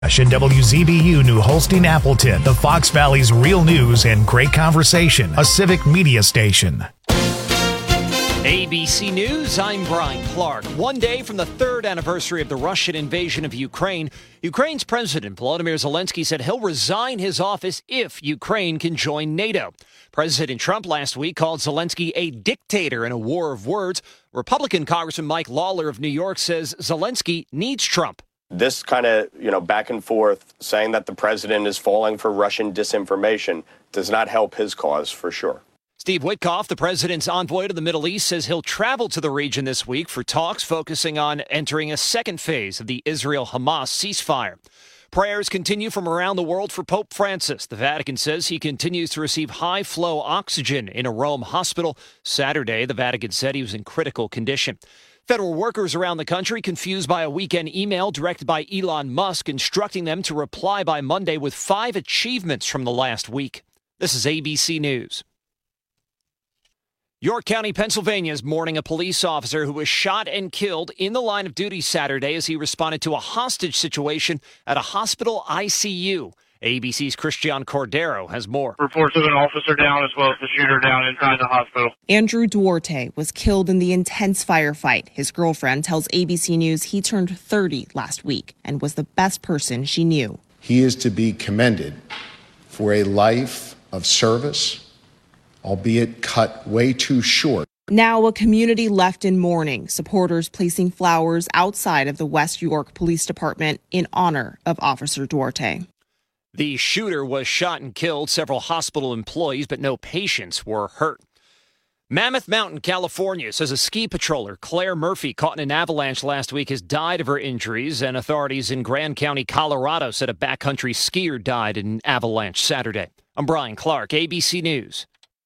Rush and WZBU New Holstein Appleton, the Fox Valley's real news and great conversation, a civic media station. ABC News, I'm Brian Clark. One day from the third anniversary of the Russian invasion of Ukraine, Ukraine's President Volodymyr Zelensky said he'll resign his office if Ukraine can join NATO. President Trump last week called Zelensky a dictator in a war of words. Republican Congressman Mike Lawler of New York says Zelensky needs Trump. This kind of, back and forth saying that the president is falling for Russian disinformation does not help his cause for sure. Steve Witkoff, the president's envoy to the Middle East, says he'll travel to the region this week for talks focusing on entering a second phase of the Israel-Hamas ceasefire. Prayers continue from around the world for Pope Francis. The Vatican says he continues to receive high-flow oxygen in a Rome hospital. Saturday, the Vatican said he was in critical condition. Federal workers around the country confused by a weekend email directed by Elon Musk instructing them to reply by Monday with 5 achievements from the last week. This is ABC News. York County, Pennsylvania is mourning a police officer who was shot and killed in the line of duty Saturday as he responded to a hostage situation at a hospital ICU. ABC's Christian Cordero has more. Reports of an officer down as well as the shooter down inside the hospital. Andrew Duarte was killed in the intense firefight. His girlfriend tells ABC News he turned 30 last week and was the best person she knew. He is to be commended for a life of service, albeit cut way too short. Now a community left in mourning, supporters placing flowers outside of the West York Police Department in honor of Officer Duarte. The shooter was shot and killed several hospital employees, but no patients were hurt. Mammoth Mountain, California, says a ski patroller, Claire Murphy, caught in an avalanche last week, has died of her injuries, and authorities in Grand County, Colorado, said a backcountry skier died in an avalanche Saturday. I'm Brian Clark, ABC News.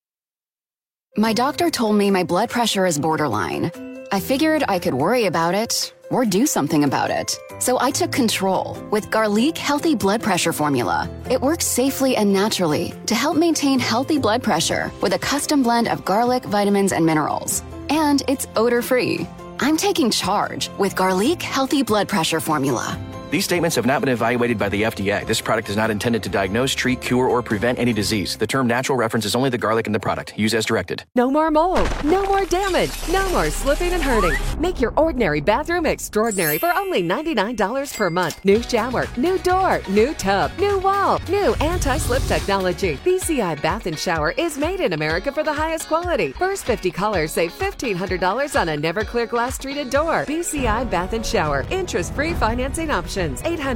My doctor told me my blood pressure is borderline. I figured I could worry about it or do something about it. So I took control with Garlic Healthy Blood Pressure Formula. It works safely and naturally to help maintain healthy blood pressure with a custom blend of garlic, vitamins, and minerals. And it's odor-free. I'm taking charge with Garlic Healthy Blood Pressure Formula. These statements have not been evaluated by the FDA. This product is not intended to diagnose, treat, cure, or prevent any disease. The term natural references only the garlic in the product. Use as directed. No more mold. No more damage. No more slipping and hurting. Make your ordinary bathroom extraordinary for only $99 per month. New shower, new door, new tub, new wall, new anti-slip technology. BCI Bath and Shower is made in America for the highest quality. First 50 callers save $1,500 on a never-clear glass treated door. BCI Bath and Shower. Interest-free financing options.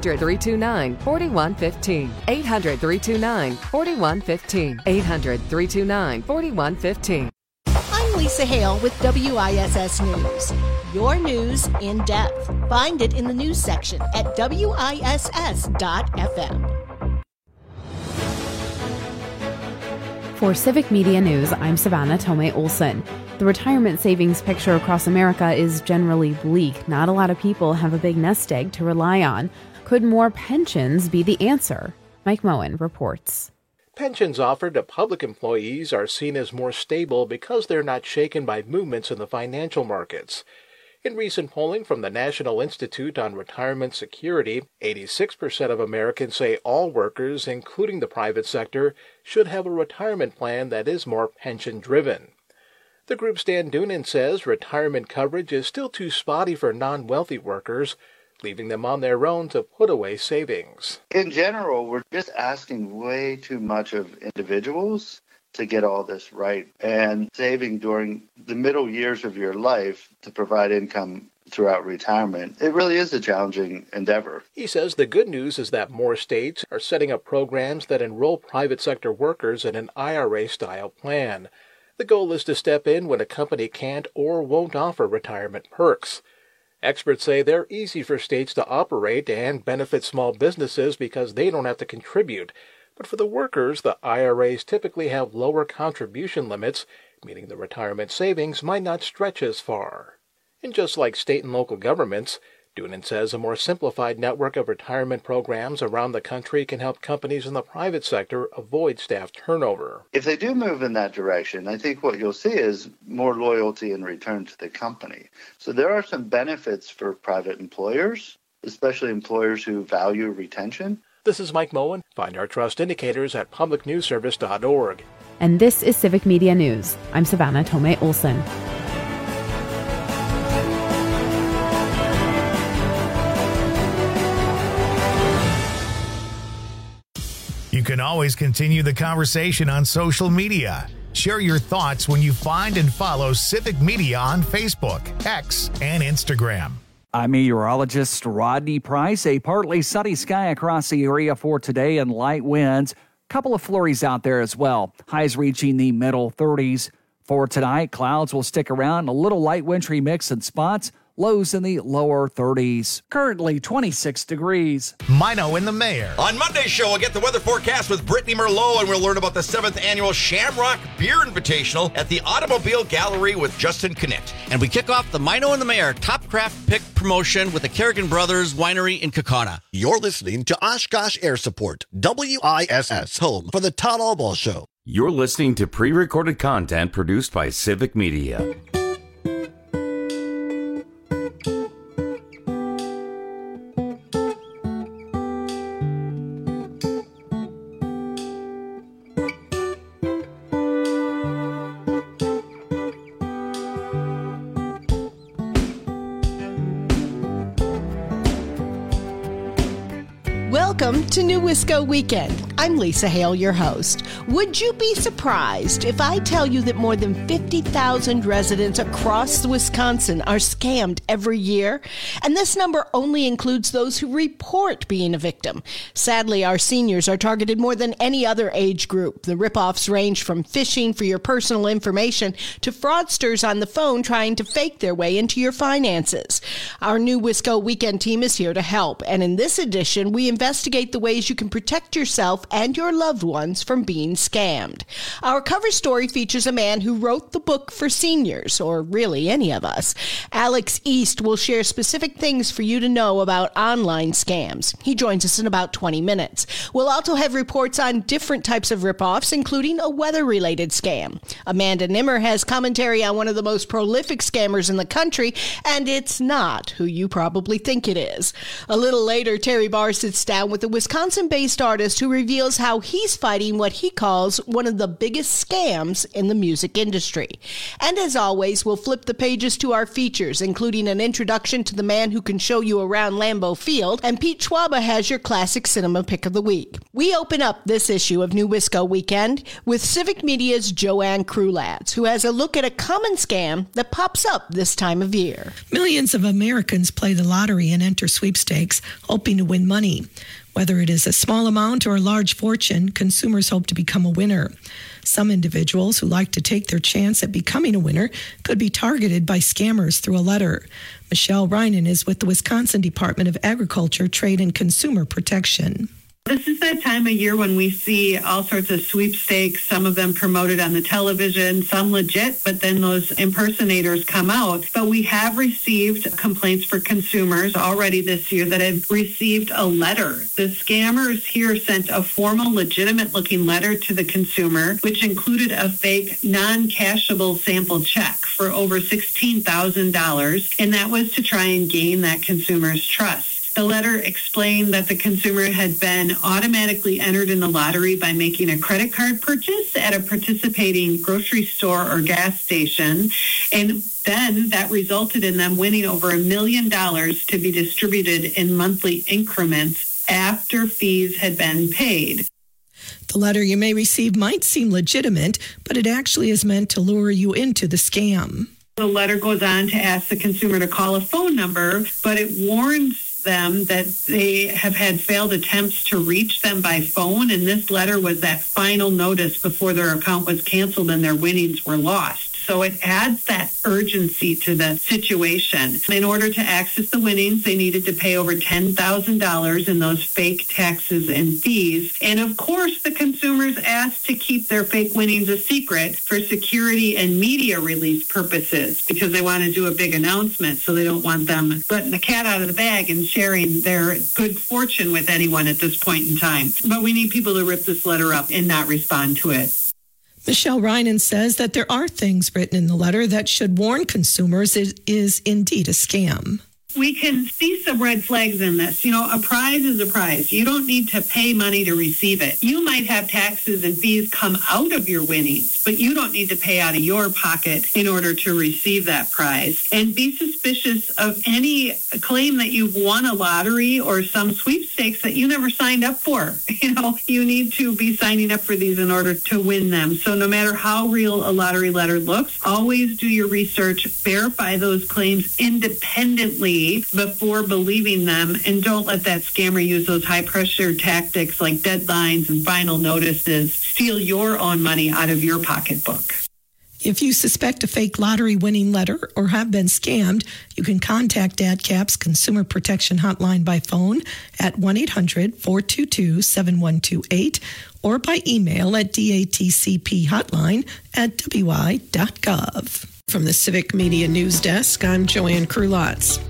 800-329-4115. 800-329-4115. 800-329-4115. I'm Lisa Hale with WISS News. Your news in depth. Find it in the news section at WISS.FM. For Civic Media News, I'm Savannah Tomei Olson. The retirement savings picture across America is generally bleak. Not a lot of people have a big nest egg to rely on. Could more pensions be the answer? Mike Moen reports. Pensions offered to public employees are seen as more stable because they're not shaken by movements in the financial markets. In recent polling from the National Institute on Retirement Security, 86% of Americans say all workers, including the private sector, should have a retirement plan that is more pension-driven. The group's Dan Doonan says retirement coverage is still too spotty for non-wealthy workers, leaving them on their own to put away savings. In general, we're just asking way too much of individuals to get all this right, and saving during the middle years of your life to provide income throughout retirement. It really is a challenging endeavor. He says the good news is that more states are setting up programs that enroll private sector workers in an IRA-style plan. The goal is to step in when a company can't or won't offer retirement perks. Experts say they're easy for states to operate and benefit small businesses because they don't have to contribute. But for the workers, the IRAs typically have lower contribution limits, meaning the retirement savings might not stretch as far. And just like state and local governments, Doonan says a more simplified network of retirement programs around the country can help companies in the private sector avoid staff turnover. If they do move in that direction, I think what you'll see is more loyalty in return to the company. So there are some benefits for private employers, especially employers who value retention. This is Mike Moen. Find our trust indicators at publicnewsservice.org. And this is Civic Media News. I'm Savannah Tomei Olson. You can always continue the conversation on social media. Share your thoughts when you find and follow Civic Media on Facebook, X, and Instagram. I'm meteorologist Rodney Price. A partly sunny sky across the area for today and light winds. Couple of flurries out there as well. Highs reaching the middle 30s. For tonight, clouds will stick around, a little light wintry mix in spots. Lows in the lower 30s. Currently 26 degrees. Mino and the Mayor. On Monday's show, we'll get the weather forecast with Brittany Merlot, and we'll learn about the 7th annual Shamrock Beer Invitational at the Automobile Gallery with Justin Knitt. And we kick off the Mino and the Mayor Top Craft Pick promotion with the Kerrigan Brothers Winery in Kaukauna. You're listening to Oshkosh Air Support, WISS, home for the Todd Albaugh Show. You're listening to pre-recorded content produced by Civic Media. Welcome to New Wisco Weekend. I'm Lisa Hale, your host. Would you be surprised if I tell you that more than 50,000 residents across Wisconsin are scammed every year? And this number only includes those who report being a victim. Sadly, our seniors are targeted more than any other age group. The ripoffs range from phishing for your personal information to fraudsters on the phone trying to fake their way into your finances. Our New Wisco Weekend team is here to help, and in this edition, we investigate the ways you can protect yourself and your loved ones from being scammed. Our cover story features a man who wrote the book for seniors, or really any of us. Alex East will share specific things for you to know about online scams. He joins us in about 20 minutes. We'll also have reports on different types of ripoffs, including a weather-related scam. Amanda Nimmer has commentary on one of the most prolific scammers in the country, and it's not who you probably think it is. A little later, Terry Barr sits down with a Wisconsin-based artist who reveals how he's fighting what he calls one of the biggest scams in the music industry. And as always, we'll flip the pages to our features, including an introduction to the man who can show you around Lambeau Field, and Pete Schwaba has your classic cinema pick of the week. We open up this issue of New Wisco Weekend with Civic Media's Joanne Krulatz, who has a look at a common scam that pops up this time of year. Millions of Americans play the lottery and enter sweepstakes, hoping to win money. Whether it is a small amount or a large fortune, consumers hope to become a winner. Some individuals who like to take their chance at becoming a winner could be targeted by scammers through a letter. Michelle Reinen is with the Wisconsin Department of Agriculture, Trade, and Consumer Protection. This is that time of year when we see all sorts of sweepstakes, some of them promoted on the television, some legit, but then those impersonators come out. But we have received complaints for consumers already this year that have received a letter. The scammers here sent a formal, legitimate-looking letter to the consumer, which included a fake, non-cashable sample check for over $16,000, and that was to try and gain that consumer's trust. The letter explained that the consumer had been automatically entered in the lottery by making a credit card purchase at a participating grocery store or gas station, and then that resulted in them winning over $1 million to be distributed in monthly increments after fees had been paid. The letter you may receive might seem legitimate, but it actually is meant to lure you into the scam. The letter goes on to ask the consumer to call a phone number, but it warns them that they have had failed attempts to reach them by phone, and this letter was that final notice before their account was canceled and their winnings were lost. So it adds that urgency to the situation. In order to access the winnings, they needed to pay over $10,000 in those fake taxes and fees. And of course, the consumers asked to keep their fake winnings a secret for security and media release purposes because they want to do a big announcement, so they don't want them letting the cat out of the bag and sharing their good fortune with anyone at this point in time. But we need people to rip this letter up and not respond to it. Michelle Reinen says that there are things written in the letter that should warn consumers it is indeed a scam. We can see some red flags in this. You know, a prize is a prize. You don't need to pay money to receive it. You might have taxes and fees come out of your winnings, but you don't need to pay out of your pocket in order to receive that prize. And be suspicious of any claim that you've won a lottery or some sweepstakes that you never signed up for. You know, you need to be signing up for these in order to win them. So no matter how real a lottery letter looks, always do your research, verify those claims independently before believing them, and don't let that scammer use those high-pressure tactics like deadlines and final notices steal your own money out of your pocketbook. If you suspect a fake lottery winning letter or have been scammed, you can contact AdCap's Consumer Protection Hotline by phone at 1-800-422-7128 or by email at datcphotline@wi.gov. From the Civic Media News Desk, I'm Joanne Krulotz.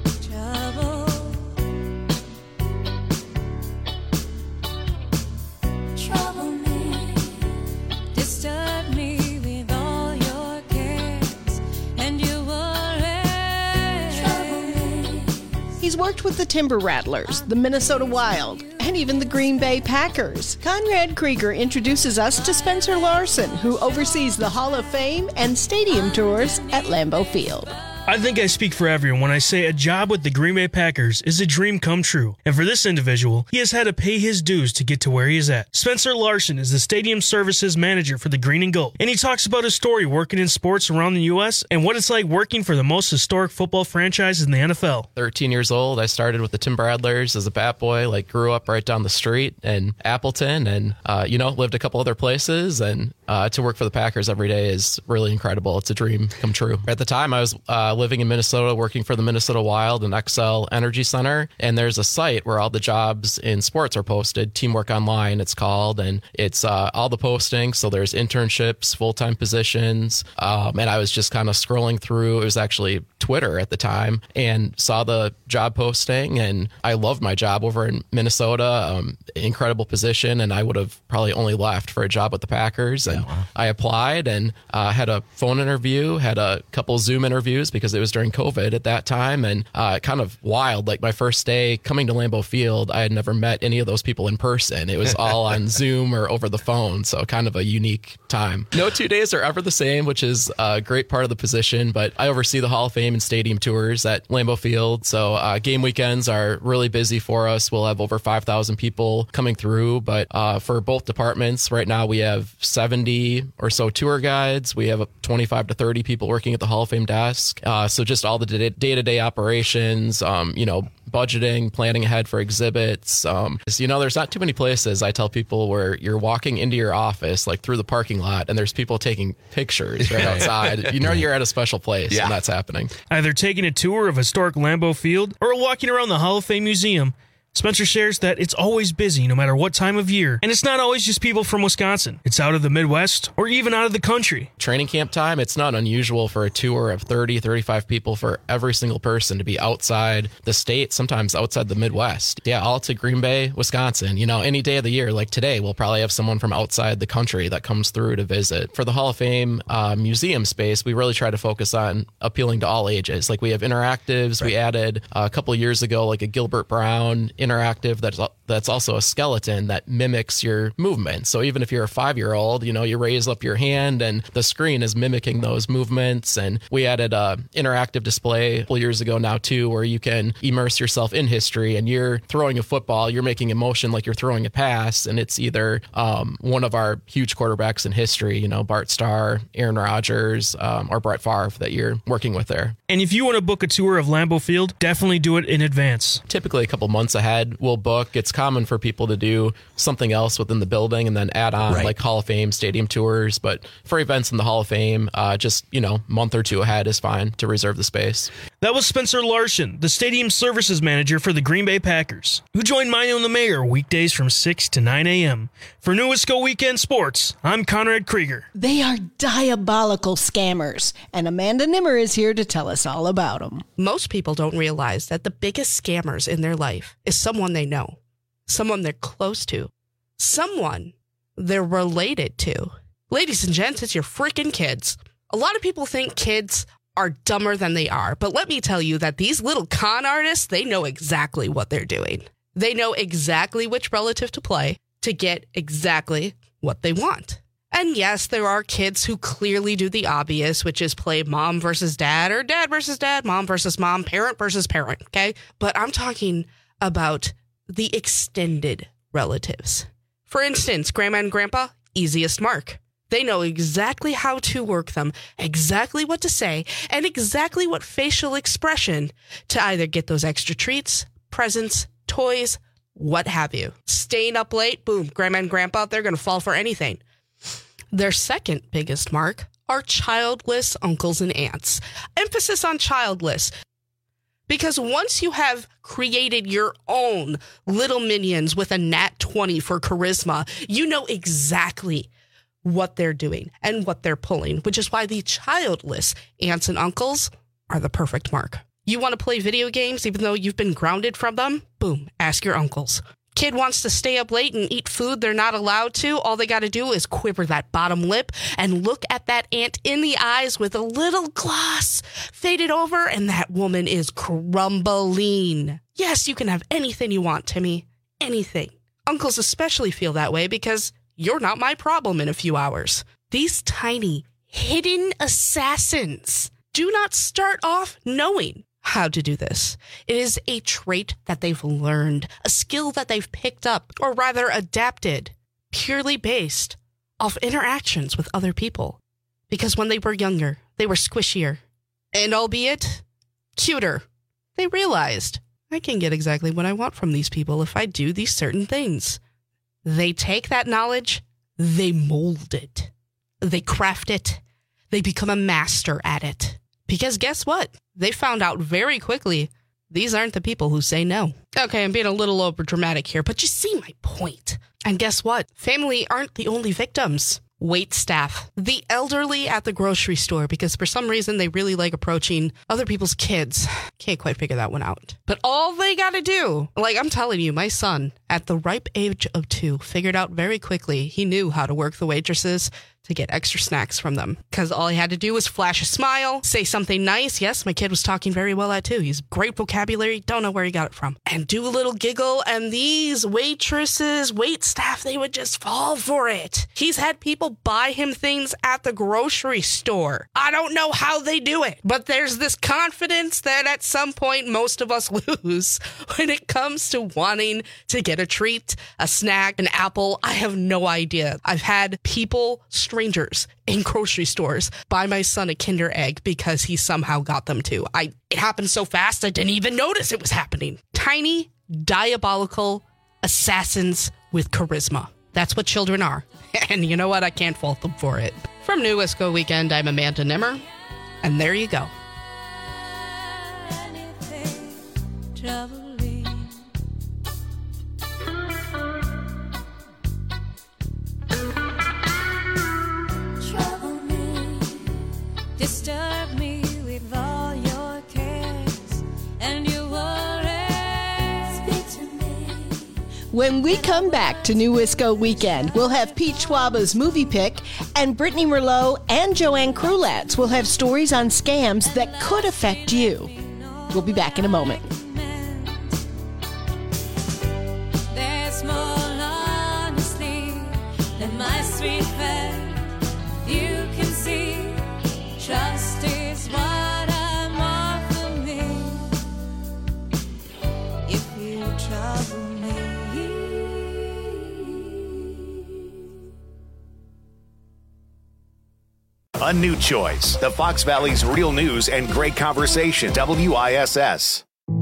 He's worked with the Timber Rattlers, the Minnesota Wild, and even the Green Bay Packers. Conrad Krieger introduces us to Spencer Larson, who oversees the Hall of Fame and stadium tours at Lambeau Field. I think I speak for everyone when I say a job with the Green Bay Packers is a dream come true. And for this individual, he has had to pay his dues to get to where he is at. Spencer Larson is the Stadium Services Manager for the Green and Gold. And he talks about his story working in sports around the U.S. and what it's like working for the most historic football franchise in the NFL. 13 years old, I started with the Timber Rattlers as a bat boy, grew up right down the street in Appleton and, lived a couple other places. And to work for the Packers every day is really incredible. It's a dream come true. At the time, I was living in Minnesota, working for the Minnesota Wild and XL Energy Center. And there's a site where all the jobs in sports are posted, Teamwork Online it's called, and it's all the postings. So there's internships, full-time positions. And I was just kind of scrolling through. It was actually Twitter at the time and saw the job posting. And I loved my job over in Minnesota, incredible position. And I would have probably only left for a job with the Packers. And I applied and had a phone interview, had a couple Zoom interviews because it was during COVID at that time, and kind of wild. Like my first day coming to Lambeau Field, I had never met any of those people in person. It was all on Zoom or over the phone, so kind of a unique time. No 2 days are ever the same, which is a great part of the position, but I oversee the Hall of Fame and stadium tours at Lambeau Field, so game weekends are really busy for us. We'll have over 5,000 people coming through, but for both departments, right now we have 70 or so tour guides. We have 25 to 30 people working at the Hall of Fame desk. So just all the day-to-day operations, budgeting, planning ahead for exhibits. There's not too many places, I tell people, where you're walking into your office, through the parking lot, and there's people taking pictures right outside. You're at a special place, and that's happening. Either taking a tour of historic Lambeau Field or walking around the Hall of Fame Museum, Spencer shares that it's always busy no matter what time of year, and it's not always just people from Wisconsin. It's out of the Midwest or even out of the country. Training camp time, it's not unusual for a tour of 30, 35 people for every single person to be outside the state, sometimes outside the Midwest. Yeah, all to Green Bay, Wisconsin. Any day of the year, like today, we'll probably have someone from outside the country that comes through to visit. For the Hall of Fame museum space, we really try to focus on appealing to all ages. We have interactives. Right. We added a couple of years ago, a Gilbert Brown interactive that's also a skeleton that mimics your movement. So even if you're a 5-year-old, you raise up your hand and the screen is mimicking those movements. And we added a interactive display a couple years ago now too, where you can immerse yourself in history and you're throwing a football, you're making a motion like you're throwing a pass, and it's either one of our huge quarterbacks in history, Bart Starr, Aaron Rodgers, or Brett Favre that you're working with there. And if you want to book a tour of Lambeau Field, definitely do it in advance. Typically a couple months ahead, we'll book. It's common for people to do something else within the building and then add on Hall of Fame stadium tours. But for events in the Hall of Fame, just, month or two ahead is fine to reserve the space. That was Spencer Larson, the Stadium Services Manager for the Green Bay Packers, who joined Mino and the Mayor weekdays from 6 to 9 a.m. For New Wisco Weekend Sports, I'm Conrad Krieger. They are diabolical scammers, and Amanda Nimmer is here to tell us all about them. Most people don't realize that the biggest scammers in their life is someone they know, someone they're close to, someone they're related to. Ladies and gents, it's your freaking kids. A lot of people think kids are dumber than they are. But let me tell you that these little con artists, they know exactly what they're doing. They know exactly which relative to play to get exactly what they want. And yes, there are kids who clearly do the obvious, which is play mom versus dad or dad versus dad, mom versus mom, parent versus parent, okay? But I'm talking about the extended relatives. For instance, grandma and grandpa, easiest mark. They know exactly how to work them, exactly what to say, and exactly what facial expression to either get those extra treats, presents, toys, what have you. Staying up late, boom, grandma and grandpa, they're going to fall for anything. Their second biggest mark are childless uncles and aunts. Emphasis on childless. Because once you have created your own little minions with a nat 20 for charisma, you know exactly what they're doing and what they're pulling, which is why the childless aunts and uncles are the perfect mark. You want to play video games even though you've been grounded from them? Boom, ask your uncles. Kid wants to stay up late and eat food they're not allowed to. All they got to do is quiver that bottom lip and look at that aunt in the eyes with a little gloss faded over, and that woman is crumbling. Yes, you can have anything you want, Timmy. Anything. Uncles especially feel that way because you're not my problem in a few hours. These tiny, hidden assassins do not start off knowing how to do this. It is a trait that they've learned, a skill that they've picked up, or rather adapted, purely based off interactions with other people. Because when they were younger, they were squishier, and albeit cuter. They realized, I can get exactly what I want from these people if I do these certain things. They take that knowledge, they mold it, they craft it, they become a master at it. Because guess what? They found out very quickly, these aren't the people who say no. Okay, I'm being a little over dramatic here, but you see my point. And guess what? Family aren't the only victims. Wait staff, the elderly at the grocery store, because for some reason they really like approaching other people's kids. Can't quite figure that one out. But all they got to do, like I'm telling you, my son, at the ripe age of 2, figured out very quickly he knew how to work the waitresses to get extra snacks from them. Because all he had to do was flash a smile, say something nice. Yes, my kid was talking very well at 2. He's great vocabulary. Don't know where he got it from. And do a little giggle. And these waitresses, wait staff, they would just fall for it. He's had people buy him things at the grocery store. I don't know how they do it. But there's this confidence that at some point most of us lose when it comes to wanting to get a treat, a snack, an apple. I have no idea. I've had people, strangers in grocery stores, buy my son a Kinder Egg because he somehow got them too. It happened so fast I didn't even notice it was happening. Tiny, diabolical assassins with charisma. That's what children are. And you know what? I can't fault them for it. From New Wisco Weekend, I'm Amanda Nimmer. And there you go. Disturb me with all your cares and your worries. Speak to me. When we come back to New Wisco Weekend, we'll have Pete Schwaba's movie pick, and Brittany Merlot and Joanne Krulatz will have stories on scams that could affect you. We'll be back in a moment. There's more honesty than my sweet friend. You can see. Trust is what I'm offering me. If you trouble me. A new choice. The Fox Valley's real news and great conversation. WISS.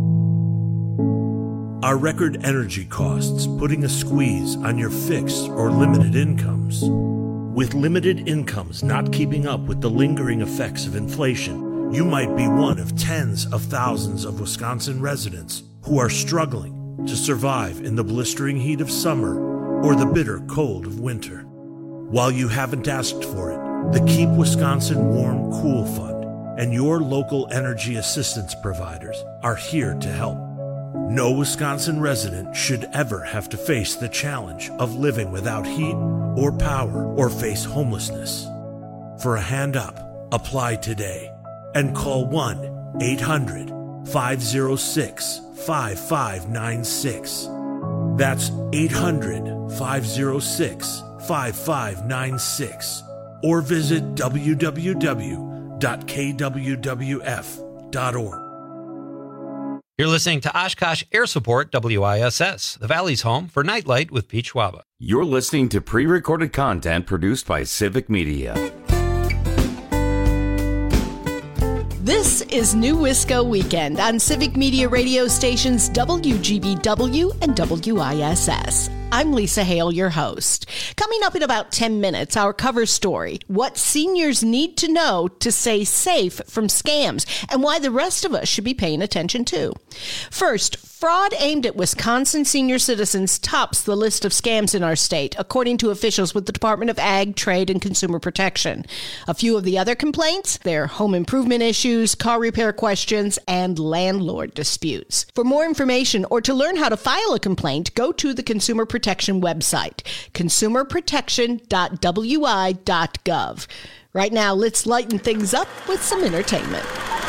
Are record energy costs putting a squeeze on your fixed or limited incomes? With limited incomes not keeping up with the lingering effects of inflation, you might be one of tens of thousands of Wisconsin residents who are struggling to survive in the blistering heat of summer or the bitter cold of winter. While you haven't asked for it, the Keep Wisconsin Warm Cool Fund and your local energy assistance providers are here to help. No Wisconsin resident should ever have to face the challenge of living without heat or power or face homelessness. For a hand up, apply today and call 1-800-506-5596. That's 800-506-5596. Or visit www.kwwf.org. You're listening to Oshkosh Air Support WISS, the Valley's home for Nightlight with Pete Schwaba. You're listening to pre-recorded content produced by Civic Media. This is New Wisco Weekend on Civic Media radio stations WGBW and WISS. I'm Lisa Hale, your host. Coming up in about 10 minutes, our cover story, what seniors need to know to stay safe from scams and why the rest of us should be paying attention too. First, fraud aimed at Wisconsin senior citizens tops the list of scams in our state, according to officials with the Department of Ag, Trade, and Consumer Protection. A few of the other complaints, they're home improvement issues, car repair questions, and landlord disputes. For more information or to learn how to file a complaint, go to the Consumer Protection website, consumerprotection.wi.gov. Right now, let's lighten things up with some entertainment.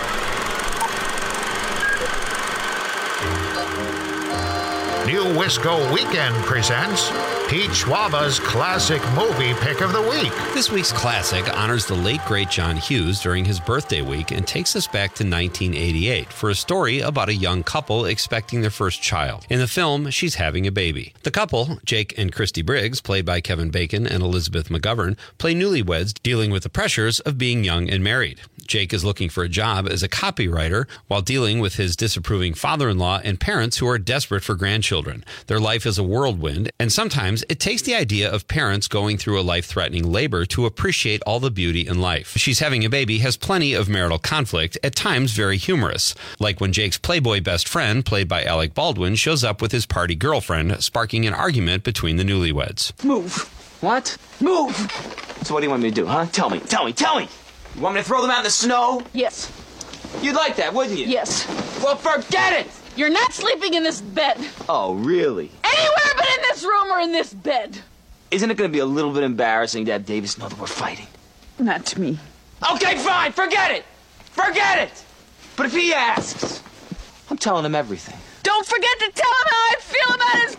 New Wisco Weekend presents Pete Schwaba's Classic Movie Pick of the Week. This week's classic honors the late, great John Hughes during his birthday week and takes us back to 1988 for a story about a young couple expecting their first child. In the film, she's having a baby. The couple, Jake and Christy Briggs, played by Kevin Bacon and Elizabeth McGovern, play newlyweds dealing with the pressures of being young and married. Jake is looking for a job as a copywriter while dealing with his disapproving father-in-law and parents who are desperate for grandchildren. Their life is a whirlwind, and sometimes it takes the idea of parents going through a life-threatening labor to appreciate all the beauty in life. She's Having a Baby has plenty of marital conflict, at times very humorous, like when Jake's Playboy best friend, played by Alec Baldwin, shows up with his party girlfriend, sparking an argument between the newlyweds. Move. What? Move! So what do you want me to do, huh? Tell me. You want me to throw them out in the snow? Yes. You'd like that, wouldn't you? Yes. Well, forget it! You're not sleeping in this bed. Oh, really? Anywhere but in this room or in this bed. Isn't it going to be a little bit embarrassing to have Davis know that we're fighting? Not to me. Okay, fine, forget it! Forget it! But if he asks, I'm telling him everything. Don't forget to tell him how I feel about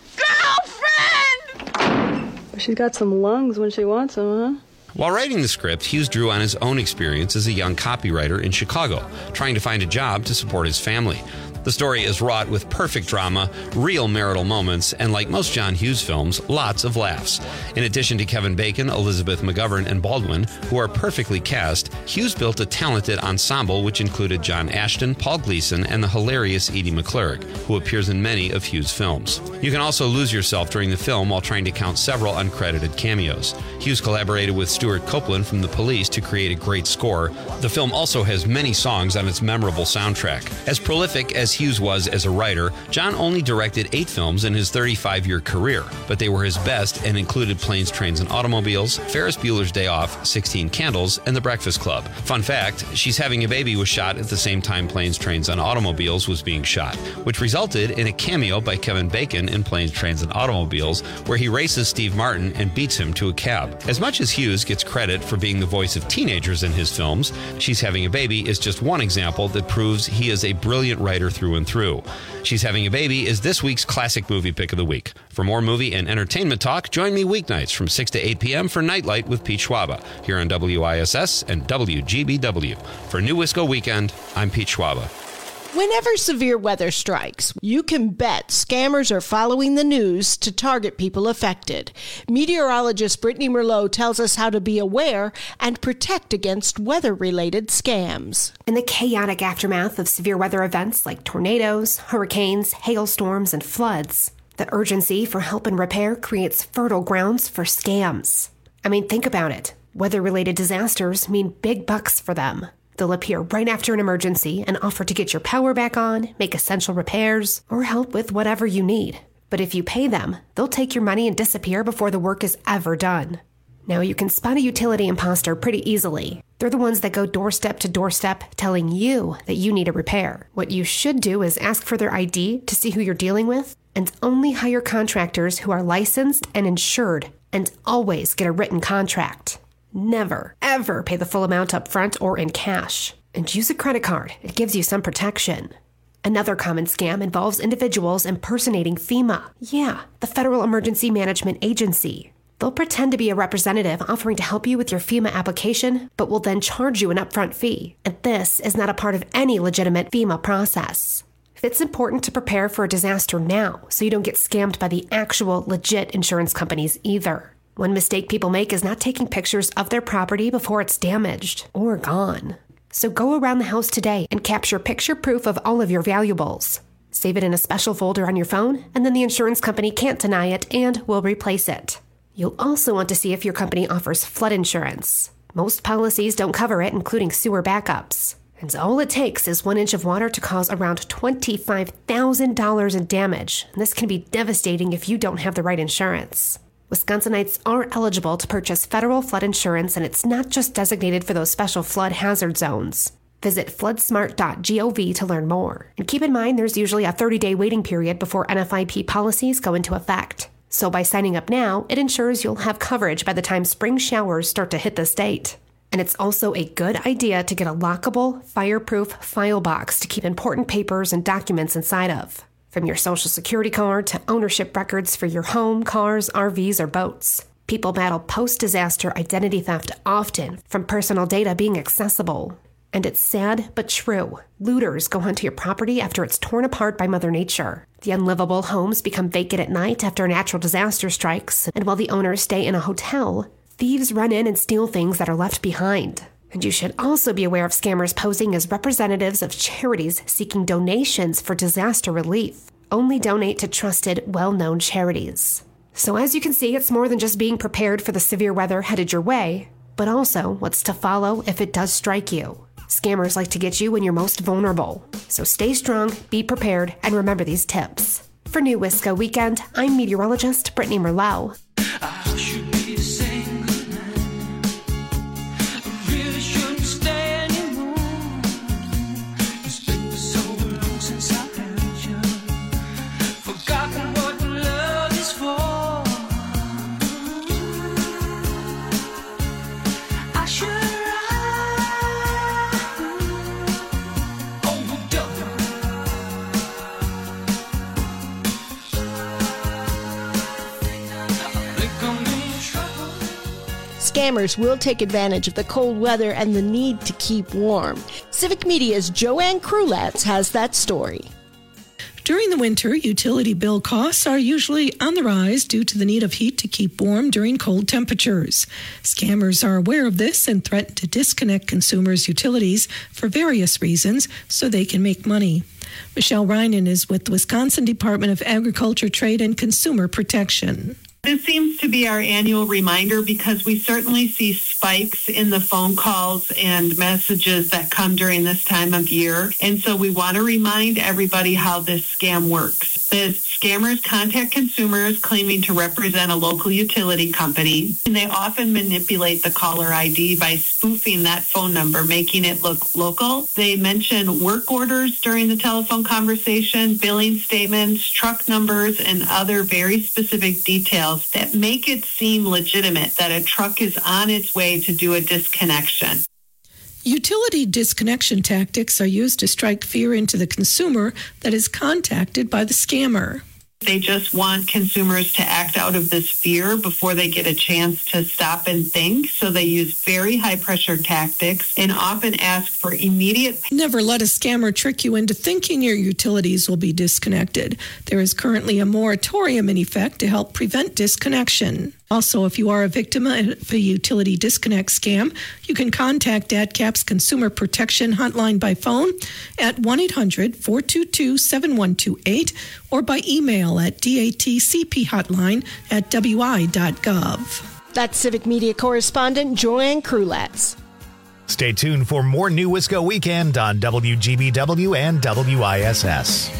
his girlfriend! She's got some lungs when she wants them, huh? While writing the script, Hughes drew on his own experience as a young copywriter in Chicago, trying to find a job to support his family. The story is wrought with perfect drama, real marital moments, and like most John Hughes films, lots of laughs. In addition to Kevin Bacon, Elizabeth McGovern, and Baldwin, who are perfectly cast, Hughes built a talented ensemble which included John Ashton, Paul Gleason, and the hilarious Edie McClurg, who appears in many of Hughes' films. You can also lose yourself during the film while trying to count several uncredited cameos. Hughes collaborated with Stuart Copeland from The Police to create a great score. The film also has many songs on its memorable soundtrack. As prolific as Hughes was as a writer, John only directed 8 films in his 35-year career, but they were his best and included Planes, Trains, and Automobiles, Ferris Bueller's Day Off, 16 Candles, and The Breakfast Club. Fun fact, She's Having a Baby was shot at the same time Planes, Trains, and Automobiles was being shot, which resulted in a cameo by Kevin Bacon in Planes, Trains, and Automobiles, where he races Steve Martin and beats him to a cab. As much as Hughes gets credit for being the voice of teenagers in his films, She's Having a Baby is just one example that proves he is a brilliant writer through and through. She's Having a Baby is this week's classic movie pick of the week. For more movie and entertainment talk, join me weeknights from 6 to 8 p.m. for Nightlight with Pete Schwaba here on WISS and WGBW. For New Wisco Weekend, I'm Pete Schwaba. Whenever severe weather strikes, you can bet scammers are following the news to target people affected. Meteorologist Brittany Merlot tells us how to be aware and protect against weather-related scams. In the chaotic aftermath of severe weather events like tornadoes, hurricanes, hailstorms, and floods, the urgency for help and repair creates fertile grounds for scams. I mean, think about it. Weather-related disasters mean big bucks for them. They'll appear right after an emergency and offer to get your power back on, make essential repairs, or help with whatever you need. But if you pay them, they'll take your money and disappear before the work is ever done. Now, you can spot a utility imposter pretty easily. They're the ones that go doorstep to doorstep telling you that you need a repair. What you should do is ask for their ID to see who you're dealing with, and only hire contractors who are licensed and insured, and always get a written contract. Never, ever pay the full amount up front or in cash. And use a credit card. It gives you some protection. Another common scam involves individuals impersonating FEMA. Yeah, the Federal Emergency Management Agency. They'll pretend to be a representative offering to help you with your FEMA application, but will then charge you an upfront fee. And this is not a part of any legitimate FEMA process. It's important to prepare for a disaster now so you don't get scammed by the actual legit insurance companies either. One mistake people make is not taking pictures of their property before it's damaged or gone. So go around the house today and capture picture proof of all of your valuables. Save it in a special folder on your phone, and then the insurance company can't deny it and will replace it. You'll also want to see if your company offers flood insurance. Most policies don't cover it, including sewer backups. And all it takes is 1 inch of water to cause around $25,000 in damage. And this can be devastating if you don't have the right insurance. Wisconsinites are eligible to purchase federal flood insurance, and it's not just designated for those special flood hazard zones. Visit floodsmart.gov to learn more. And keep in mind, there's usually a 30-day waiting period before NFIP policies go into effect. So by signing up now, it ensures you'll have coverage by the time spring showers start to hit the state. And it's also a good idea to get a lockable, fireproof file box to keep important papers and documents inside of. From your social security card to ownership records for your home, cars, RVs, or boats. People battle post-disaster identity theft often from personal data being accessible. And it's sad but true. Looters go onto your property after it's torn apart by Mother Nature. The unlivable homes become vacant at night after a natural disaster strikes, and while the owners stay in a hotel, thieves run in and steal things that are left behind. And you should also be aware of scammers posing as representatives of charities seeking donations for disaster relief. Only donate to trusted, well-known charities. So as you can see, it's more than just being prepared for the severe weather headed your way, but also what's to follow if it does strike you. Scammers like to get you when you're most vulnerable. So stay strong, be prepared, and remember these tips. For New Wisco Weekend, I'm meteorologist Brittany Merlot. Scammers will take advantage of the cold weather and the need to keep warm. Civic Media's Joanne Krulats has that story. During the winter, utility bill costs are usually on the rise due to the need of heat to keep warm during cold temperatures. Scammers are aware of this and threaten to disconnect consumers' utilities for various reasons so they can make money. Michelle Reinen is with the Wisconsin Department of Agriculture, Trade, and Consumer Protection. This seems to be our annual reminder because we certainly see spikes in the phone calls and messages that come during this time of year. And so we want to remind everybody how this scam works. The scammers contact consumers claiming to represent a local utility company, and they often manipulate the caller ID by spoofing that phone number, making it look local. They mention work orders during the telephone conversation, billing statements, truck numbers, and other very specific details that make it seem legitimate that a truck is on its way to do a disconnection. Utility disconnection tactics are used to strike fear into the consumer that is contacted by the scammer. They just want consumers to act out of this fear before they get a chance to stop and think. So they use very high-pressure tactics and often ask for immediate... Never let a scammer trick you into thinking your utilities will be disconnected. There is currently a moratorium in effect to help prevent disconnection. Also, if you are a victim of a utility disconnect scam, you can contact ADCAP's Consumer Protection Hotline by phone at 1-800-422-7128 or by email at datcphotline@wi.gov. That's Civic Media correspondent Joanne Krulats. Stay tuned for more New Wisco Weekend on WGBW and WISS.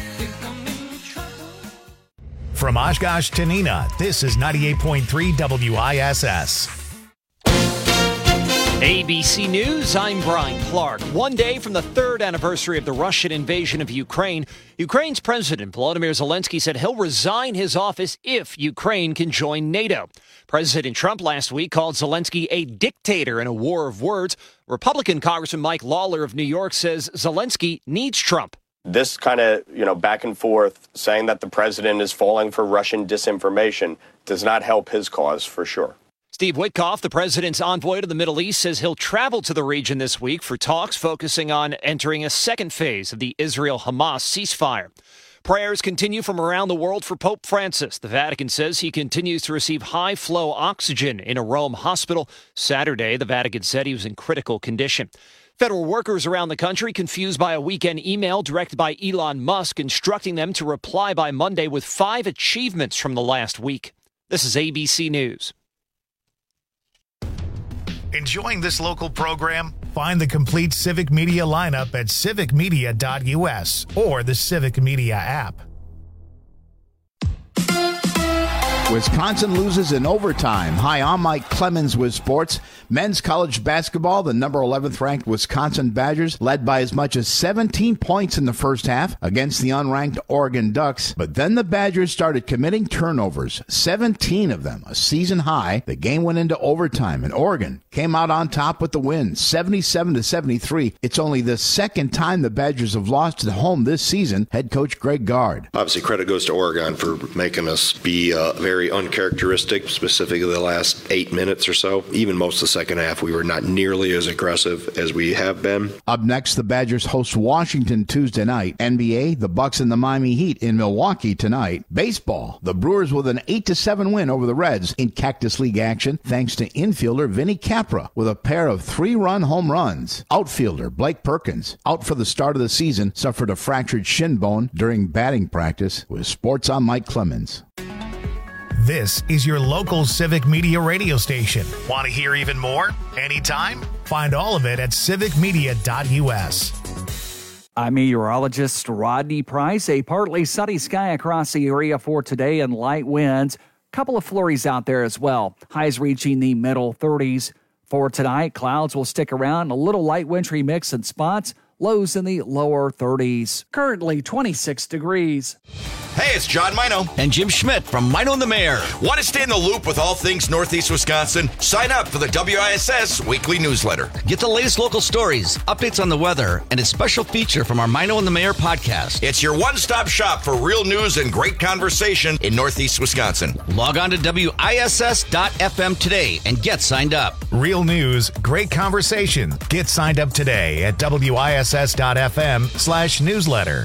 From Oshkosh to Neenah, this is 98.3 WISS. ABC News, I'm Brian Clark. One day from the third anniversary of the Russian invasion of Ukraine, Ukraine's President Volodymyr Zelensky said he'll resign his office if Ukraine can join NATO. President Trump last week called Zelensky a dictator in a war of words. Republican Congressman Mike Lawler of New York says Zelensky needs Trump. This kind of, back and forth saying that the president is falling for Russian disinformation does not help his cause for sure. Steve Witkoff, the president's envoy to the Middle East, says he'll travel to the region this week for talks focusing on entering a second phase of the Israel-Hamas ceasefire. Prayers continue from around the world for Pope Francis. The Vatican says he continues to receive high-flow oxygen in a Rome hospital. Saturday, the Vatican said he was in critical condition. Federal workers around the country confused by a weekend email directed by Elon Musk instructing them to reply by Monday with 5 achievements from the last week. This is ABC News. Enjoying this local program? Find the complete Civic Media lineup at civicmedia.us or the Civic Media app. Wisconsin loses in overtime. Hi, I'm Mike Clemens with sports. Men's college basketball, the number 11th ranked Wisconsin Badgers led by as much as 17 points in the first half against the unranked Oregon Ducks. But then the Badgers started committing turnovers, 17 of them, a season high. The game went into overtime, and Oregon came out on top with the win, 77-73. It's only the second time the Badgers have lost at home this season. Head coach Greg Gard. Obviously, credit goes to Oregon for making us be very uncharacteristic, specifically the last 8 minutes or so. Even most of the second half, we were not nearly as aggressive as we have been. Up next, the Badgers host Washington Tuesday night. NBA, the Bucks and the Miami Heat in Milwaukee tonight. Baseball, the Brewers with an 8-7 win over the Reds in Cactus League action, thanks to infielder Vinny Capra with a pair of 3-run home runs. Outfielder Blake Perkins, out for the start of the season, suffered a fractured shin bone during batting practice. With sports, I'm Mike Clemens. This is your local Civic Media radio station. Want to hear even more? Anytime? Find all of it at civicmedia.us. I'm meteorologist Rodney Price. A partly sunny sky across the area for today and light winds. Couple of flurries out there as well. Highs reaching the middle 30s. For tonight, clouds will stick around. A little light wintry mix in spots. Lows in the lower 30s. Currently 26 degrees. Hey, it's John Mino. And Jim Schmidt from Mino and the Mayor. Want to stay in the loop with all things Northeast Wisconsin? Sign up for the WISS weekly newsletter. Get the latest local stories, updates on the weather, and a special feature from our Mino and the Mayor podcast. It's your one-stop shop for real news and great conversation in Northeast Wisconsin. Log on to WISS.FM today and get signed up. Real news, great conversation. Get signed up today at WISS.FM/newsletter.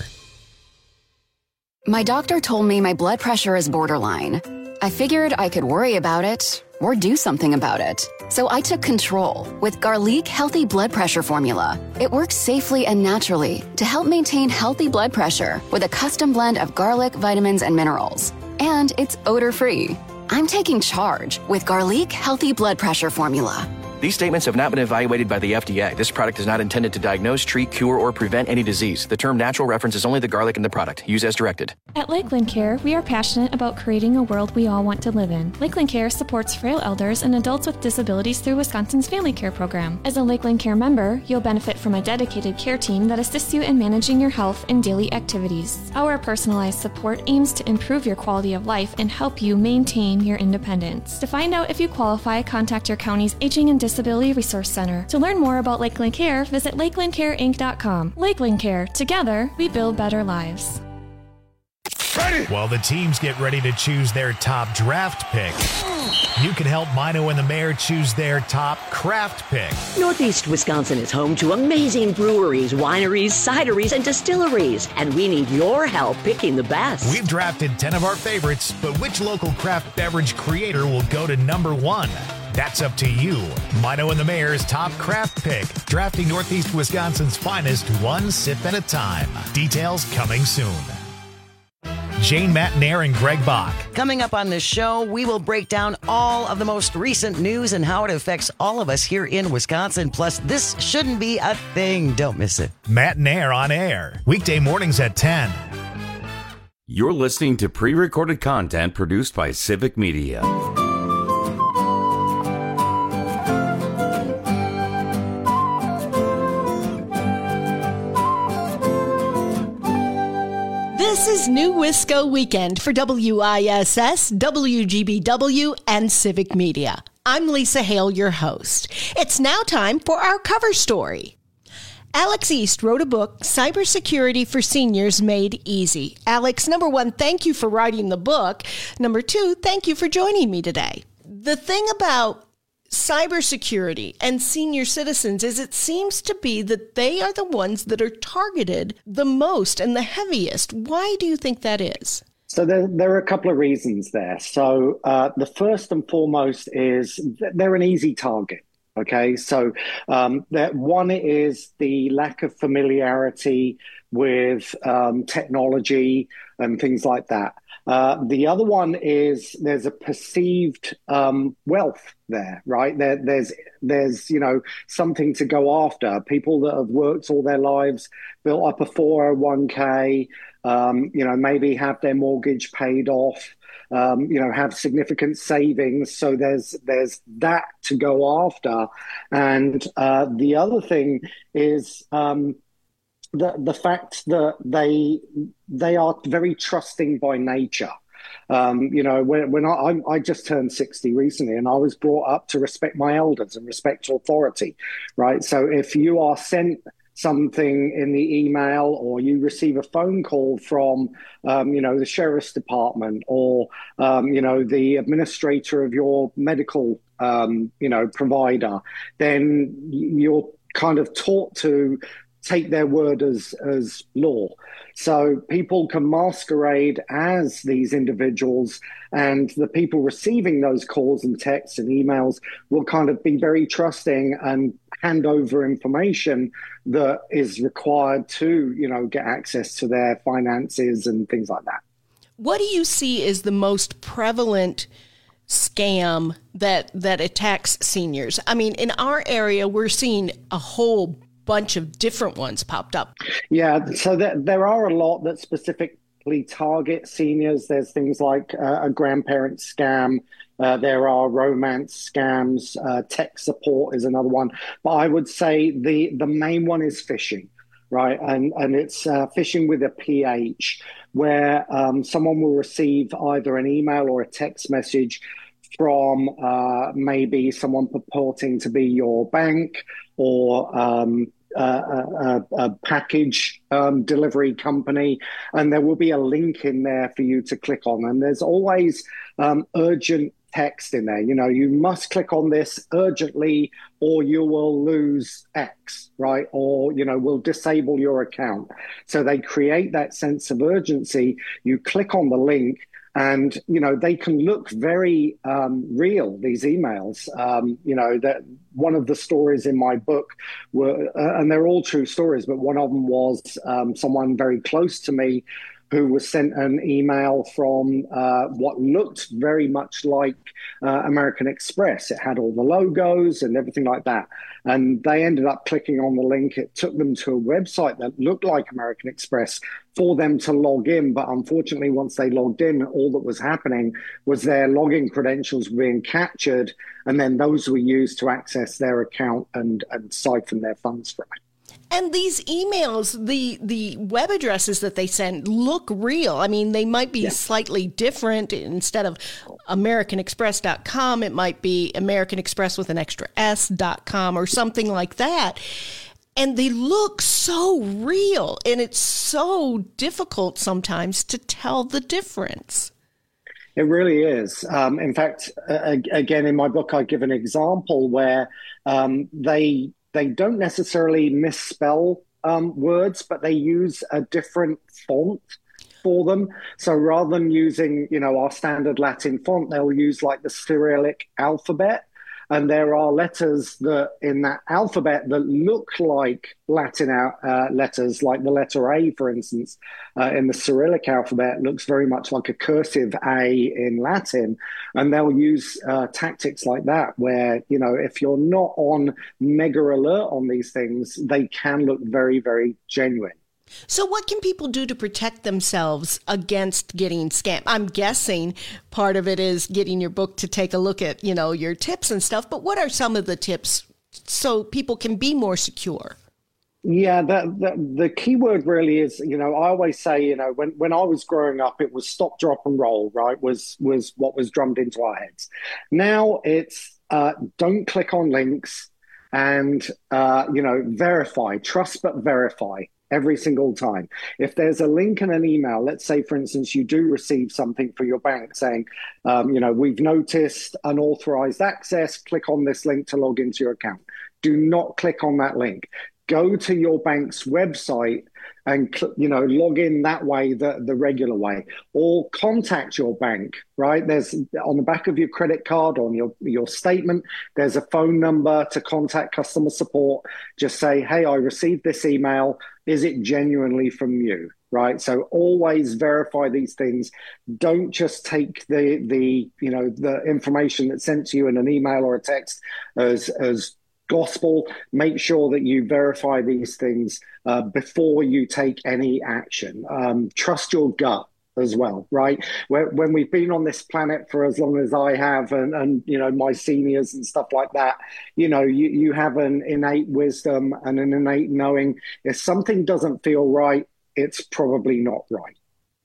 My doctor told me my blood pressure is borderline. I figured I could worry about it or do something about it. So I took control with Garlic Healthy Blood Pressure Formula. It works safely and naturally to help maintain healthy blood pressure with a custom blend of garlic, vitamins, and minerals. And it's odor-free. I'm taking charge with Garlic Healthy Blood Pressure Formula. These statements have not been evaluated by the FDA. This product is not intended to diagnose, treat, cure, or prevent any disease. The term natural references only the garlic in the product. Use as directed. At Lakeland Care, we are passionate about creating a world we all want to live in. Lakeland Care supports frail elders and adults with disabilities through Wisconsin's Family Care program. As a Lakeland Care member, you'll benefit from a dedicated care team that assists you in managing your health and daily activities. Our personalized support aims to improve your quality of life and help you maintain your independence. To find out if you qualify, contact your county's Aging and Disability Resource Center. To learn more about Lakeland Care, visit lakelandcareinc.com. Lakeland Care. Together, we build better lives. While the teams get ready to choose their top draft pick, you can help Mino and the Mayor choose their top craft pick. Northeast Wisconsin is home to amazing breweries, wineries, cideries, and distilleries, and we need your help picking the best. We've drafted 10 of our favorites, but which local craft beverage creator will go to number 1? That's up to you. Mino and the Mayor's top craft pick, drafting Northeast Wisconsin's finest one sip at a time. Details coming soon. Jane Matnair and Greg Bach. Coming up on this show, we will break down all of the most recent news and how it affects all of us here in Wisconsin. Plus, this shouldn't be a thing. Don't miss it. Matnair on air, weekday mornings at 10. You're listening to pre-recorded content produced by Civic Media. This is New Wisco Weekend for WISS, WGBW, and Civic Media. I'm Lisa Hale, your host. It's now time for our cover story. Alex East wrote a book, Cybersecurity for Seniors Made Easy. Alex, number one, thank you for writing the book. Number two, thank you for joining me today. The thing about cybersecurity and senior citizens is it seems to be that they are the ones that are targeted the most and the heaviest. Why do you think that is? So there are a couple of reasons there. So the first and foremost is they're an easy target. Okay, so one is the lack of familiarity with technology and things like that. The other one is there's a perceived wealth there, right? There's something to go after. People that have worked all their lives, built up a 401k, maybe have their mortgage paid off. Have significant savings. So there's that to go after. And the other thing is the fact that they are very trusting by nature. When I just turned 60 recently, and I was brought up to respect my elders and respect authority, right? So if you are sent something in the email, or you receive a phone call from, the sheriff's department, or, the administrator of your medical, provider, then you're kind of taught to take their word as law. So people can masquerade as these individuals, and the people receiving those calls and texts and emails will kind of be very trusting and hand over information that is required to, get access to their finances and things like that. What do you see as the most prevalent scam that attacks seniors? I mean, in our area, we're seeing a whole bunch of different ones popped up. Yeah, so there are a lot that specifically target seniors. There's things like a grandparent scam. There are romance scams. Tech support is another one. But I would say the main one is phishing, right? And it's phishing with a PH, where someone will receive either an email or a text message from maybe someone purporting to be your bank, or a package delivery company, and there will be a link in there for you to click on. And there's always urgent text in there. You must click on this urgently, or you will lose X, right? Or, we'll disable your account. So they create that sense of urgency. You click on the link, and, they can look very real, these emails. That one of the stories in my book were, and they're all true stories, but one of them was someone very close to me who was sent an email from what looked very much like American Express. It had all the logos and everything like that. And they ended up clicking on the link. It took them to a website that looked like American Express for them to log in. But unfortunately, once they logged in, all that was happening was their login credentials being captured, and then those were used to access their account and siphon their funds from it. And these emails, the web addresses that they send look real. I mean, they might be slightly different. Instead of AmericanExpress.com, it might be American Express with an extra S.com or something like that. And they look so real, and it's so difficult sometimes to tell the difference. It really is. In fact, again, in my book, I give an example where they don't necessarily misspell words, but they use a different font for them. So rather than using, our standard Latin font, they'll use like the Cyrillic alphabet. And there are letters that in that alphabet that look like Latin letters, like the letter A, for instance, in the Cyrillic alphabet looks very much like a cursive A in Latin. And they'll use tactics like that where, if you're not on mega alert on these things, they can look very, very genuine. So what can people do to protect themselves against getting scammed? I'm guessing part of it is getting your book to take a look at, your tips and stuff. But what are some of the tips so people can be more secure? Yeah, the key word really is, I always say, when I was growing up, it was stop, drop, and roll, right? Was what was drummed into our heads. Now it's don't click on links and, verify, trust but verify every single time. If there's a link in an email, let's say, for instance, you do receive something for your bank saying, we've noticed unauthorized access, click on this link to log into your account. Do not click on that link. Go to your bank's website and, log in that way, the regular way, or contact your bank, right? There's on the back of your credit card, on your statement, there's a phone number to contact customer support. Just say, hey, I received this email. Is it genuinely from you? Right. So always verify these things. Don't just take the information that's sent to you in an email or a text as gospel. Make sure that you verify these things before you take any action. Trust your gut as well, right? When we've been on this planet for as long as I have, and my seniors and stuff like that, you have an innate wisdom and an innate knowing. If something doesn't feel right, it's probably not right.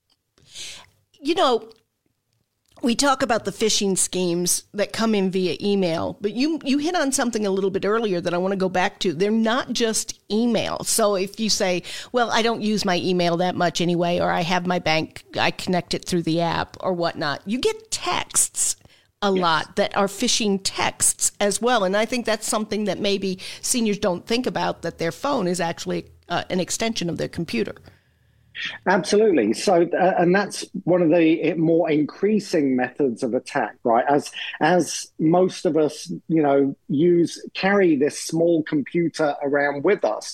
We talk about the phishing schemes that come in via email, but you hit on something a little bit earlier that I want to go back to. They're not just email. So if you say, well, I don't use my email that much anyway, or I have my bank, I connect it through the app or whatnot, you get texts a lot that are phishing texts as well. And I think that's something that maybe seniors don't think about, that their phone is actually an extension of their computer. Absolutely. So, and that's one of the more increasing methods of attack, right? As most of us, carry this small computer around with us,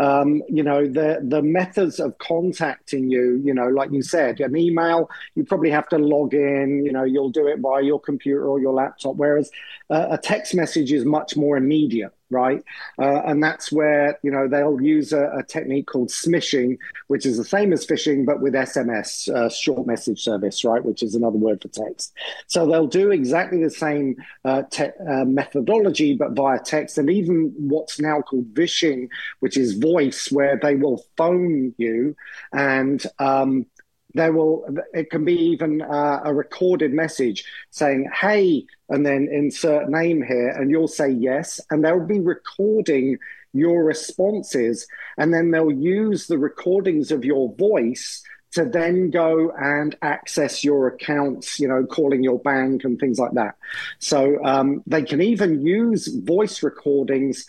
the methods of contacting you, like you said, an email, you probably have to log in, you'll do it via your computer or your laptop, whereas a text message is much more immediate. Right. And that's where, they'll use a technique called smishing, which is the same as phishing, but with SMS, short message service, right, which is another word for text. So they'll do exactly the same methodology, but via text, and even what's now called vishing, which is voice, where they will phone you and it can be even a recorded message saying, hey, and then insert name here, and you'll say yes, and they'll be recording your responses, and then they'll use the recordings of your voice to then go and access your accounts, calling your bank and things like that. So they can even use voice recordings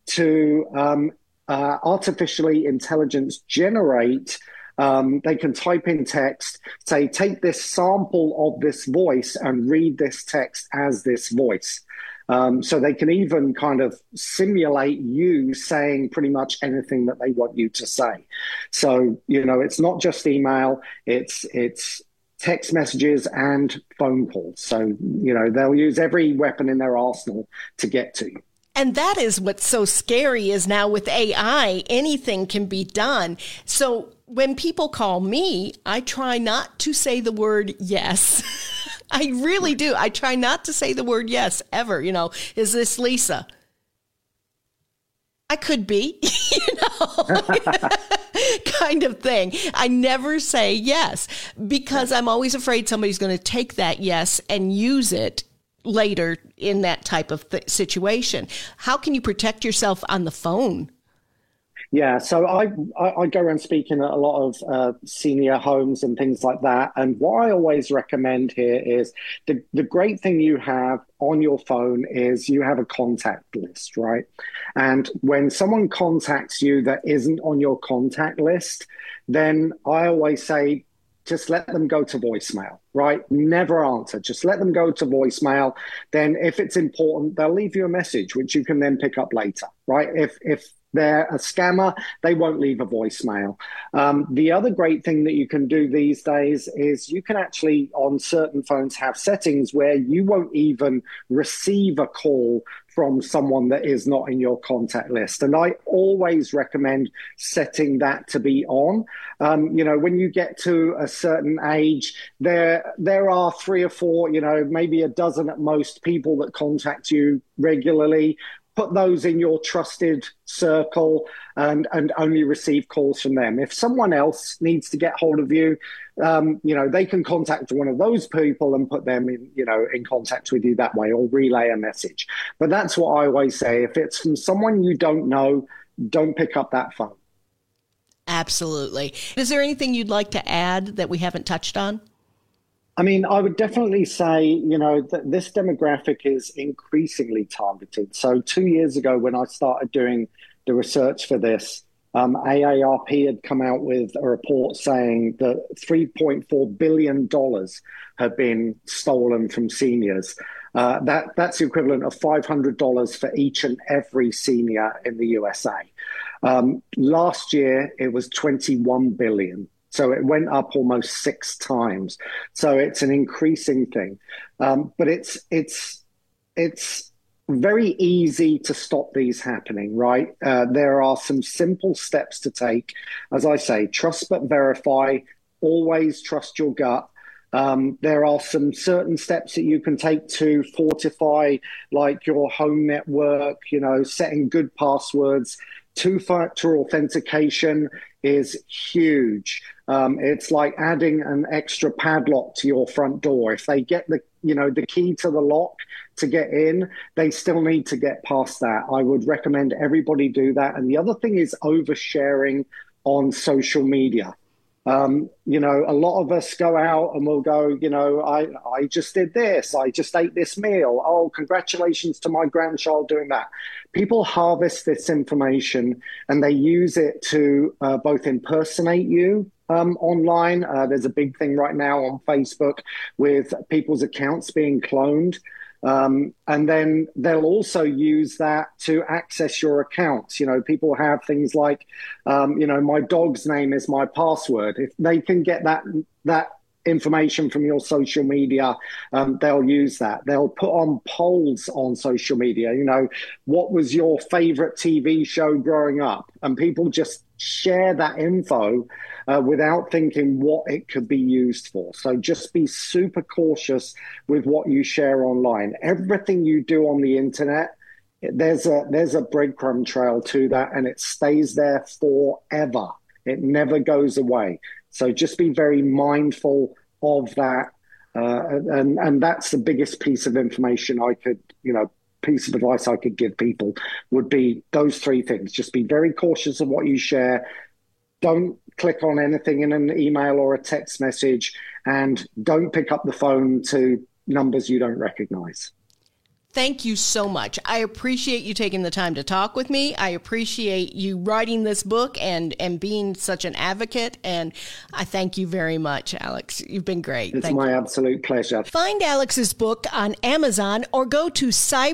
to artificially intelligence generate. They can type in text, say, take this sample of this voice and read this text as this voice. So they can even kind of simulate you saying pretty much anything that they want you to say. So, it's not just email, it's text messages and phone calls. So, they'll use every weapon in their arsenal to get to you. And that is what's so scary is now with AI, anything can be done. So when people call me, I try not to say the word yes. I really do. I try not to say the word yes ever. Is this Lisa? I could be, kind of thing. I never say yes because I'm always afraid somebody's going to take that yes and use it later in that type of situation. How can you protect yourself on the phone? Yeah, so I go around speaking at a lot of senior homes and things like that. And what I always recommend here is the great thing you have on your phone is you have a contact list, right? And when someone contacts you that isn't on your contact list, then I always say, just let them go to voicemail, right? Never answer. Just let them go to voicemail. Then if it's important, they'll leave you a message, which you can then pick up later, right? If they're a scammer, they won't leave a voicemail. The other great thing that you can do these days is you can actually, on certain phones, have settings where you won't even receive a call from someone that is not in your contact list. And I always recommend setting that to be on. When you get to a certain age, there are 3 or 4, maybe a dozen at most people that contact you regularly. put those in your trusted circle and only receive calls from them. If someone else needs to get hold of you, they can contact one of those people and put them in contact with you that way, or relay a message. But that's what I always say. If it's from someone you don't know, don't pick up that phone. Absolutely. Is there anything you'd like to add that we haven't touched on? I mean, I would definitely say, that this demographic is increasingly targeted. So 2 years ago, when I started doing the research for this, AARP had come out with a report saying that $3.4 billion had been stolen from seniors. That's the equivalent of $500 for each and every senior in the USA. Last year, it was $21 billion. So it went up almost 6 times. So it's an increasing thing. But it's very easy to stop these happening, right? There are some simple steps to take. As I say, trust but verify. Always trust your gut. There are some certain steps that you can take to fortify, like your home network, setting good passwords. Two-factor authentication is huge. It's like adding an extra padlock to your front door. If they get the key to the lock to get in, they still need to get past that. I would recommend everybody do that. And the other thing is oversharing on social media. A lot of us go out and we'll go, I just did this. I just ate this meal. Oh, congratulations to my grandchild doing that. People harvest this information and they use it to both impersonate you online. There's a big thing right now on Facebook with people's accounts being cloned. And then they'll also use that to access your accounts. People have things like, my dog's name is my password. If they can get that information from your social media, they'll use that. They'll put on polls on social media. What was your favorite TV show growing up? And people just share that info without thinking what it could be used for. So just be super cautious with what you share online. Everything you do on the internet, there's a breadcrumb trail to that, and it stays there forever. It never goes away. So just be very mindful of that. And that's the biggest piece of information piece of advice I could give people would be those 3 things. Just be very cautious of what you share. Don't click on anything in an email or a text message, and don't pick up the phone to numbers you don't recognize. Thank you so much. I appreciate you taking the time to talk with me. I appreciate you writing this book and being such an advocate. And I thank you very much, Alex. You've been great. It's my absolute pleasure. Find Alex's book on Amazon or go to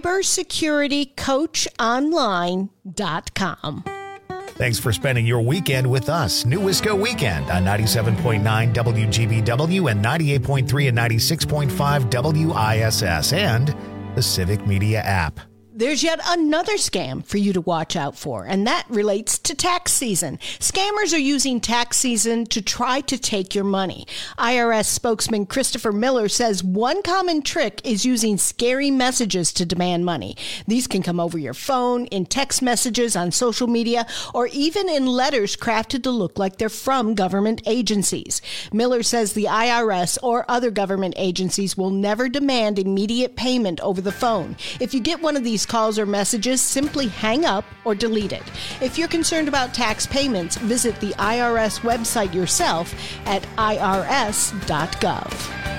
cybersecuritycoachonline.com. Thanks for spending your weekend with us. New Wisco Weekend on 97.9 WGBW and 98.3 and 96.5 WISS and the Civic Media app. There's yet another scam for you to watch out for, and that relates to tax season. Scammers are using tax season to try to take your money. IRS spokesman Christopher Miller says one common trick is using scary messages to demand money. These can come over your phone, in text messages, on social media, or even in letters crafted to look like they're from government agencies. Miller says the IRS or other government agencies will never demand immediate payment over the phone. If you get one of these calls or messages, simply hang up or delete it. If you're concerned about tax payments, visit the IRS website yourself at irs.gov.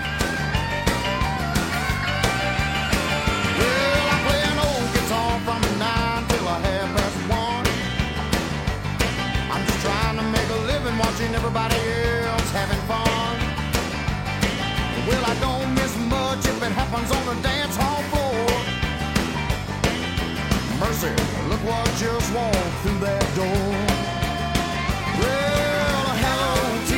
Watching everybody else having fun. Well, I don't miss much if it happens on the dance hall floor. Mercy, look what just walked through that door. Well, hello,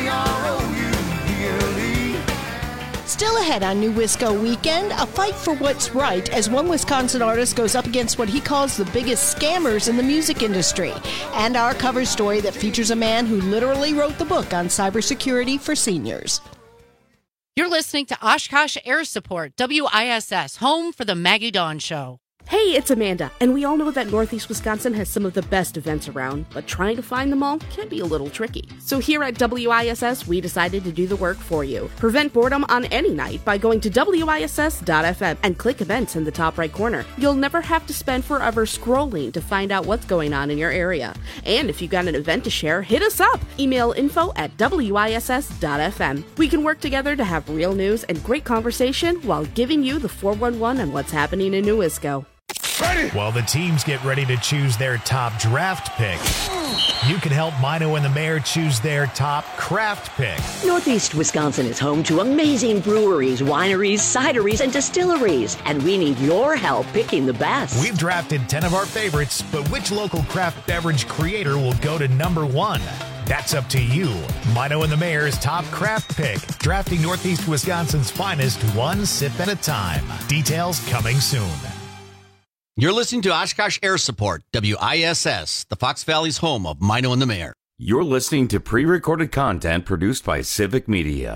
T-R-O-U-B-L-E. Still ahead on New Wisco Weekend, a fight for what's right as one Wisconsin artist goes up against what he calls the biggest scammers in the music industry. And our cover story that features a man who literally wrote the book on cybersecurity for seniors. You're listening to Oshkosh Air Support, WISS, home for the Maggie Dawn Show. Hey, it's Amanda, and we all know that Northeast Wisconsin has some of the best events around, but trying to find them all can be a little tricky. So here at WISS, we decided to do the work for you. Prevent boredom on any night by going to WISS.FM and click events in the top right corner. You'll never have to spend forever scrolling to find out what's going on in your area. And if you got an event to share, hit us up. Email info@WISS.FM. We can work together to have real news and great conversation while giving you the 411 on what's happening in New Wisco. While the teams get ready to choose their top draft pick, you can help Mino and the Mayor choose their top craft pick. Northeast Wisconsin is home to amazing breweries, wineries, cideries, and distilleries, and we need your help picking the best. We've drafted 10 of our favorites, but which local craft beverage creator will go to number 1? That's up to you. Mino and the Mayor's top craft pick, drafting Northeast Wisconsin's finest one sip at a time. Details coming soon. You're listening to Oshkosh Air Support, WISS, the Fox Valley's home of Mino and the Mayor. You're listening to pre-recorded content produced by Civic Media.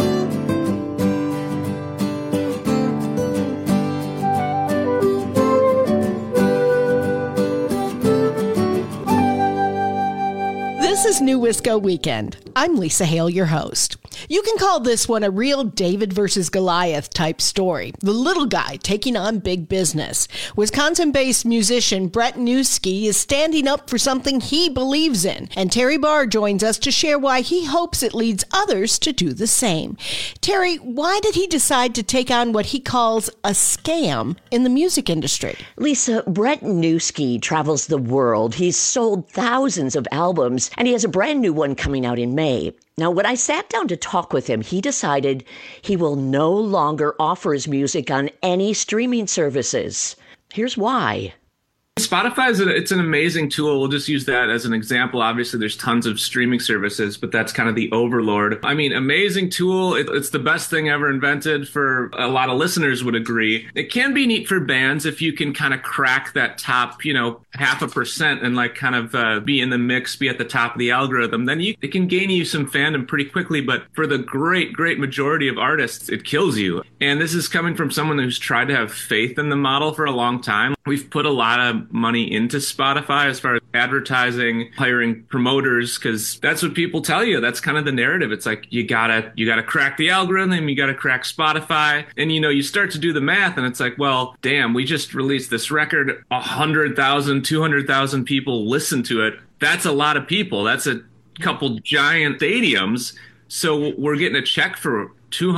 This is New Wisco Weekend. I'm Lisa Hale, your host. You can call this one a real David versus Goliath type story. The little guy taking on big business. Wisconsin-based musician Brett Newski is standing up for something he believes in. And Terry Barr joins us to share why he hopes it leads others to do the same. Terry, why did he decide to take on what he calls a scam in the music industry? Lisa, Brett Newski travels the world. He's sold thousands of albums, and he has a brand new one coming out in May. Now, when I sat down to talk with him, he decided he will no longer offer his music on any streaming services. Here's why. Spotify it's an amazing tool. We'll just use that as an example. Obviously, there's tons of streaming services, but that's kind of the overlord. I mean, amazing tool. It's the best thing ever invented. For a lot of listeners would agree. It can be neat for bands if you can kind of crack that top, 0.5% and like kind of be in the mix, be at the top of the algorithm. Then it can gain you some fandom pretty quickly. But for the great majority of artists, it kills you. And this is coming from someone who's tried to have faith in the model for a long time. We've put a lot of money into Spotify as far as advertising, hiring promoters, because that's what people tell you. That's kind of the narrative. It's like you gotta crack the algorithm, you gotta crack Spotify, and you start to do the math, and it's like, well, damn, we just released this record, 100,000, 200,000 people listen to it. That's a lot of people. That's a couple giant stadiums. So we're getting a check for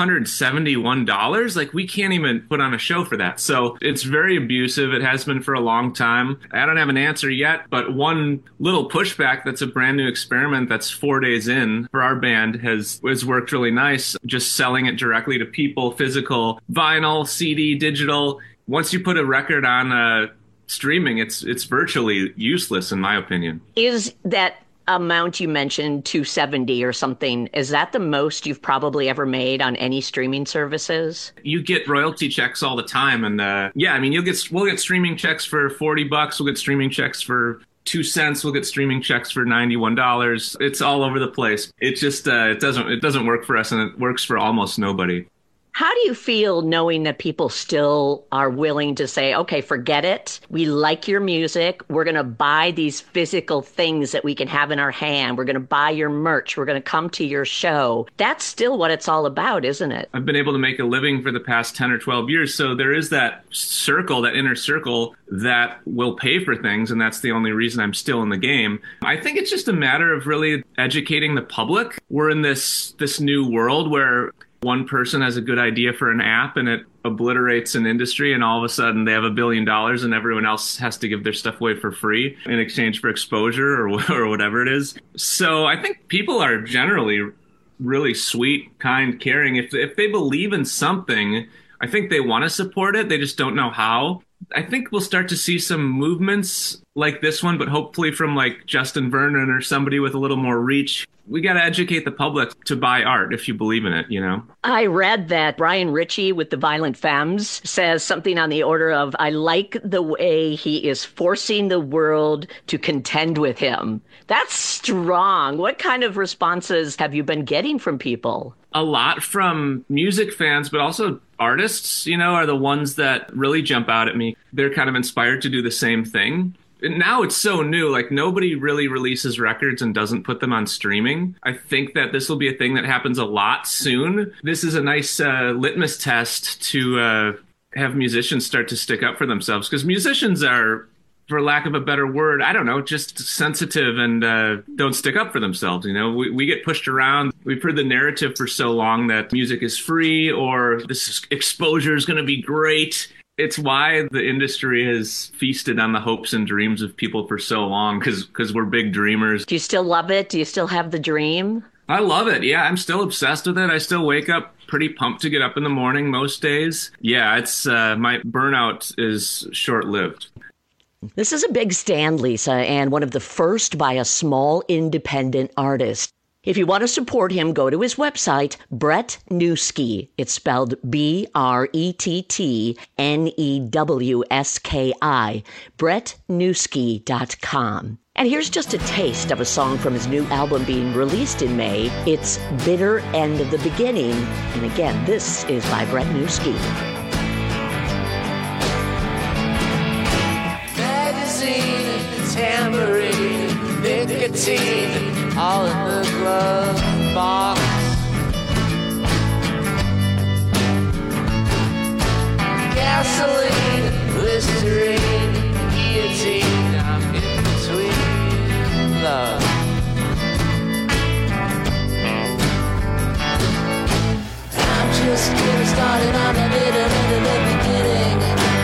$271. Like, we can't even put on a show for that. So it's very abusive. It has been for a long time. I don't have an answer yet, but one little pushback that's a brand new experiment that's 4 days in for our band has worked really nice. Just selling it directly to people, physical, vinyl, CD, digital. Once you put a record on streaming, it's virtually useless, in my opinion. Is that amount you mentioned, 270 or something, is that the most you've probably ever made on any streaming services? You get royalty checks all the time, and we'll get streaming checks for $40. We'll get streaming checks for 2 cents. We'll get streaming checks for $91. It's all over the place. It just it doesn't work for us, and it works for almost nobody. How do you feel knowing that people still are willing to say, okay, forget it. We like your music. We're going to buy these physical things that we can have in our hand. We're going to buy your merch. We're going to come to your show. That's still what it's all about, isn't it? I've been able to make a living for the past 10 or 12 years. So there is that circle, that inner circle that will pay for things. And that's the only reason I'm still in the game. I think it's just a matter of really educating the public. We're in this new world where one person has a good idea for an app and it obliterates an industry, and all of a sudden they have $1 billion and everyone else has to give their stuff away for free in exchange for exposure or whatever it is. So I think people are generally really sweet, kind, caring. If they believe in something, I think they want to support it. They just don't know how. I think we'll start to see some movements like this one, but hopefully from like Justin Vernon or somebody with a little more reach. We got to educate the public to buy art if you believe in it, I read that Brian Ritchie with the Violent Femmes says something on the order of, I like the way he is forcing the world to contend with him. That's strong. What kind of responses have you been getting from people? A lot from music fans, but also artists, are the ones that really jump out at me. They're kind of inspired to do the same thing. And now it's so new, like nobody really releases records and doesn't put them on streaming. I think that this will be a thing that happens a lot soon. This is a nice litmus test to have musicians start to stick up for themselves, because musicians are, for lack of a better word, I don't know, just sensitive and don't stick up for themselves. We get pushed around. We've heard the narrative for so long that music is free or this exposure is going to be great. It's why the industry has feasted on the hopes and dreams of people for so long, because we're big dreamers. Do you still love it? Do you still have the dream? I love it. Yeah, I'm still obsessed with it. I still wake up pretty pumped to get up in the morning most days. Yeah, it's my burnout is short-lived. This is a big stand, Lisa, and one of the first by a small independent artist. If you want to support him, go to his website, Brett Newski. It's spelled BrettNewski, BrettNewski.com. And here's just a taste of a song from his new album being released in May. It's Bitter End of the Beginning. And again, this is by Brett Newski. Magazine, tambourine, nicotine, all in the glove box. Gasoline, Listerine, guillotine, I'm in between love. I'm just getting started on the bitter end of the beginning,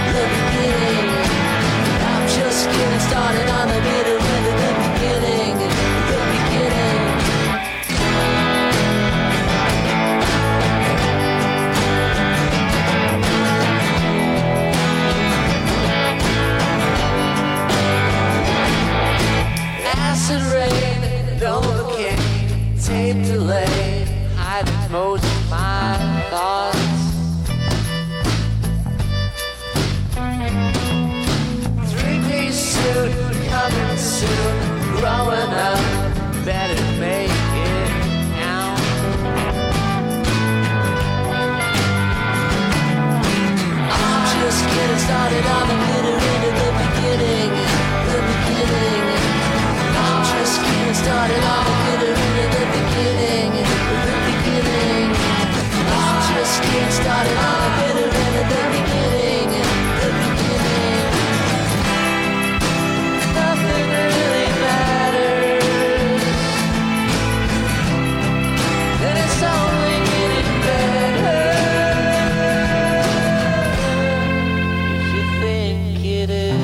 I'm just getting started on the bitter end of the beginning, Acid rain, Novocaine, tape delay, hiding most of my thoughts. 3-piece suit, coming soon, growing up, better make it count. I'm just getting started on the bitter end of the beginning, I'm just getting started on the bitter end of the beginning, I'm just getting started on the bitter end of the beginning, Nothing really matters, and it's only getting better. If you think it is.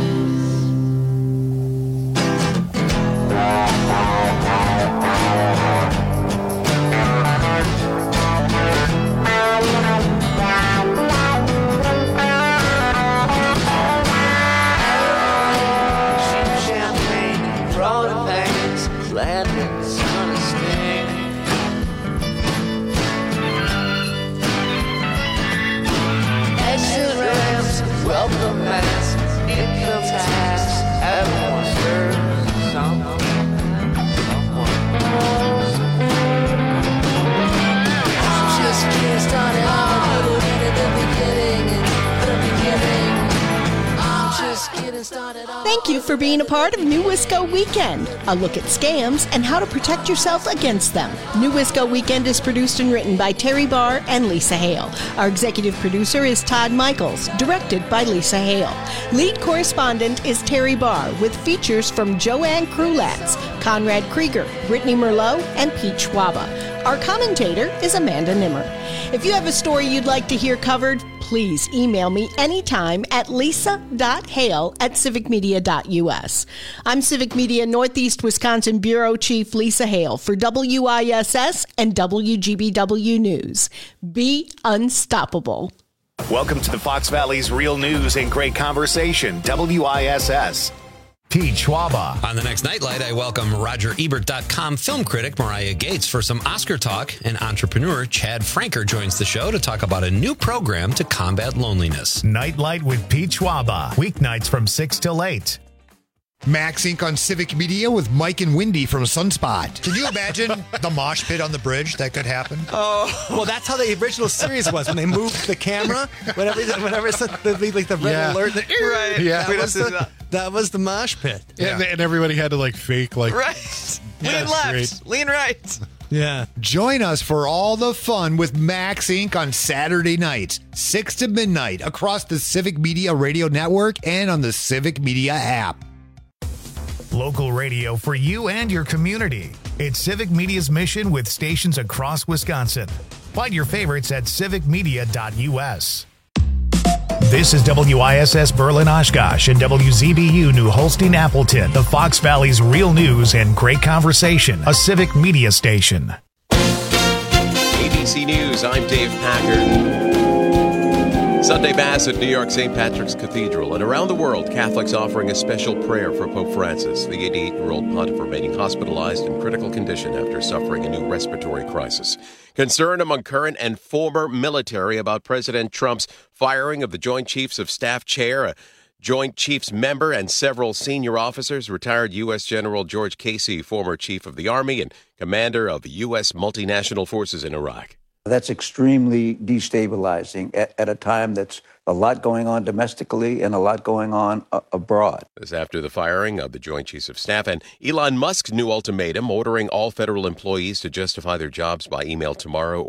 Champagne, throwing pains, landings on a sting. Exit ramps, welcome mats, income tax, everyone serves someone. I'm just getting started on the bitter end of the beginning, I'm just getting started on. Thank you for being a part of New Wisco Weekend, a look at scams and how to protect yourself against them. New Wisco Weekend is produced and written by Terry Barr and Lisa Hale. Our executive producer is Todd Michaels, directed by Lisa Hale. Lead correspondent is Terry Barr, with features from Joanne Krulatz, Conrad Krieger, Brittany Merlot, and Pete Schwaba. Our commentator is Amanda Nimmer. If you have a story you'd like to hear covered, please email me anytime at lisa.hale@civicmedia.us. I'm Civic Media Northeast Wisconsin Bureau Chief Lisa Hale for WISS and WGBW News. Be unstoppable. Welcome to the Fox Valley's Real News and Great Conversation, WISS. Pete Schwaba. On the next Nightlight, I welcome RogerEbert.com film critic Mariah Gates for some Oscar talk, and entrepreneur Chad Franker joins the show to talk about a new program to combat loneliness. Nightlight with Pete Schwaba, weeknights from 6 till 8. Max Inc. on Civic Media with Mike and Wendy from Sunspot. Can you imagine the mosh pit on the bridge that could happen? Oh, well, that's how the original series was when they moved the camera. Whenever it's like the red alert, right? Yeah, that was the mosh pit. Yeah. And everybody had to like fake like right. Lean left, lean right. Yeah. Join us for all the fun with Max Inc. on Saturday nights, 6 to midnight, across the Civic Media Radio Network and on the Civic Media app. Local radio for you and your community. It's Civic Media's mission with stations across Wisconsin. Find your favorites at civicmedia.us. This is WISS Berlin Oshkosh and WZBU New Holstein Appleton, the Fox Valley's real news and great conversation, a Civic Media station. ABC News, I'm Dave Packard. Sunday Mass at New York St. Patrick's Cathedral, and around the world, Catholics offering a special prayer for Pope Francis, the 88-year-old pontiff remaining hospitalized in critical condition after suffering a new respiratory crisis. Concern among current and former military about President Trump's firing of the Joint Chiefs of Staff chair, a Joint Chiefs member, and several senior officers. Retired U.S. General George Casey, former Chief of the Army and commander of U.S. multinational forces in Iraq. That's extremely destabilizing at a time that's a lot going on domestically and a lot going on abroad. This after the firing of the Joint Chiefs of Staff and Elon Musk's new ultimatum ordering all federal employees to justify their jobs by email tomorrow